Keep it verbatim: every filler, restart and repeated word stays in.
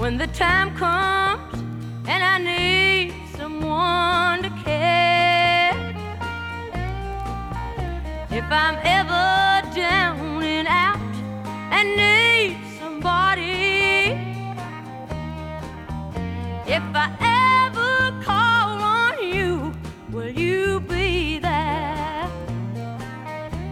when the time comes and I need someone to care. If I'm ever down and out and need somebody, if I